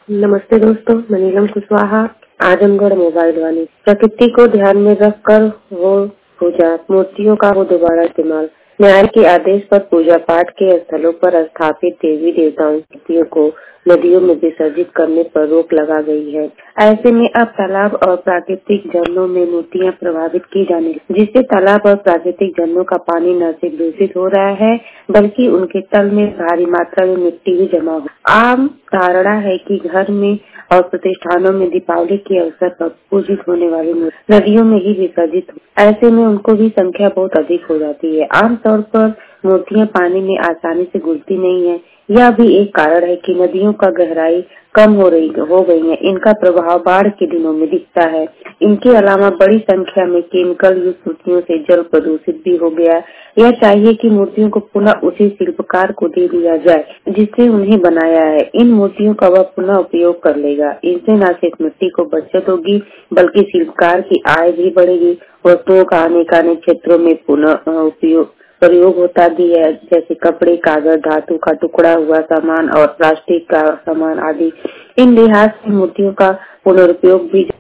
नमस्ते दोस्तों, मैं नीलम कुशवाहा, आजमगढ़ मोबाइल वाली। प्रकृति को ध्यान में रखकर हो पूजा, मूर्तियों का हो दोबारा इस्तेमाल। न्याय के आदेश पर पूजा पाठ के स्थलों पर स्थापित देवी देवताओं की मूर्तियों को नदियों में विसर्जित करने पर रोक लगा गई है। ऐसे में अब तालाब और प्राकृतिक झरनों में मूर्तियां प्रभावित की जाने लगी, जिससे तालाब और प्राकृतिक झरनों का पानी न सिर्फ दूषित हो रहा है बल्कि उनके तल में भारी मात्रा में मिट्टी भी जमा हो। आम धारणा है कि घर में और प्रतिष्ठानों में दीपावली के अवसर पर पूजित होने वाली मूर्ति नदियों में ही विसर्जित हो। ऐसे में उनको भी संख्या बहुत अधिक हो जाती है। आमतौर पर मूर्तियां पानी में आसानी से घुलती नहीं है। यह भी एक कारण है कि नदियों का गहराई कम हो गई है। इनका प्रभाव बाढ़ के दिनों में दिखता है। इनके अलावा बड़ी संख्या में केमिकल युक्त मूर्तियों से जल प्रदूषित भी हो गया। यह चाहिए कि मूर्तियों को पुनः उसी शिल्पकार को दे दिया जाए जिससे उन्हें बनाया है। इन मूर्तियों का वह पुनः उपयोग कर लेगा। इससे न सिर्फ मिट्टी को बचत होगी बल्कि शिल्पकार की आय भी बढ़ेगी। वस्तुओं का अनेक क्षेत्रों में पुनः प्रयोग होता भी है, जैसे कपड़े, कागज, धातु का टुकड़ा हुआ सामान और प्लास्टिक का सामान आदि। इन लिहाज से मूर्तियों का पुनरुपयोग भी